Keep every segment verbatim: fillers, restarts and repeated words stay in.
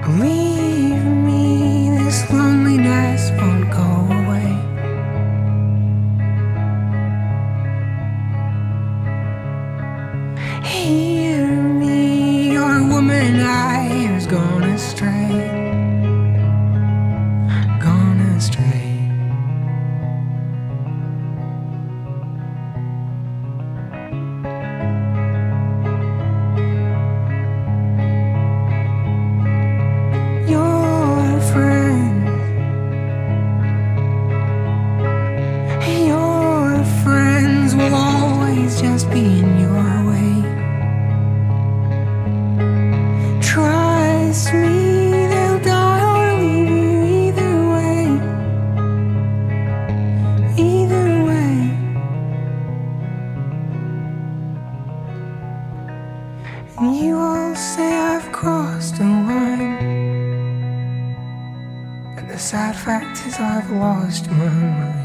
Leave me, this loneliness won't go away. Hear me, your woman I has gone astray, gone astray. Your friends, your friends will always just be in your way. Trust me, they'll die or leave you either way. Either way. And you all say I've crossed a line, and the sad fact is I've lost my mind.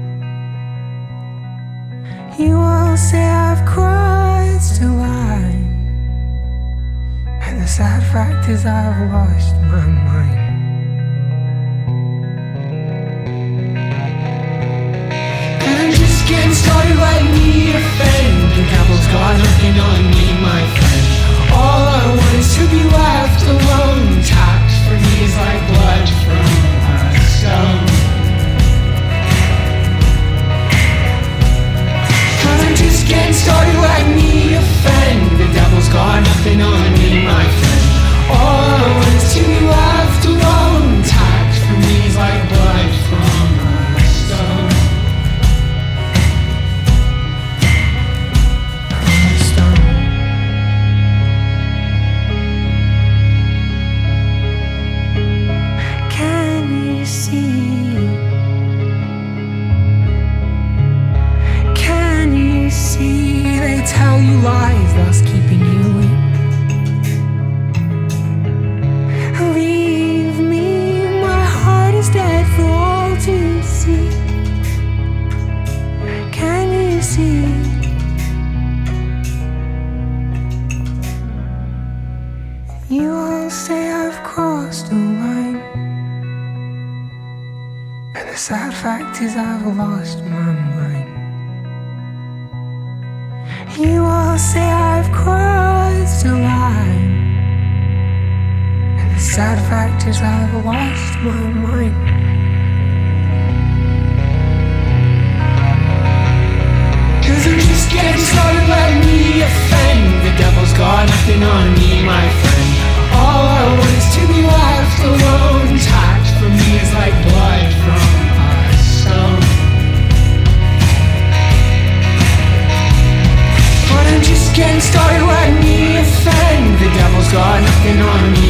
You all say I've crossed a line, and the sad fact is I've lost my mind. And I'm just getting started, let me offend. The devil's got nothing on me, my friend. All I want is to be left alone. Tax for me is like blood from a stone. Cause I'm just getting started, let me offend. The devil's got nothing on me, my friend. All I want is to be left alone. Tax for me is like blood from a stone. From a stone. Can you see? Can you see? They tell you lies, thus keeping you weak. Leave me, my heart is dead for all to see. Can you see? You all say I've crossed a line, and the sad fact is I've lost my mind. You all say I've crossed a line, and the sad fact is I've lost my mind. Cause I'm just getting started, let me offend. The devil's got nothing on me, my friend. All I want is to be left alone. Tax for me is like blood from a stone. But I'm just getting started, let me offend. The devil's got nothing on me,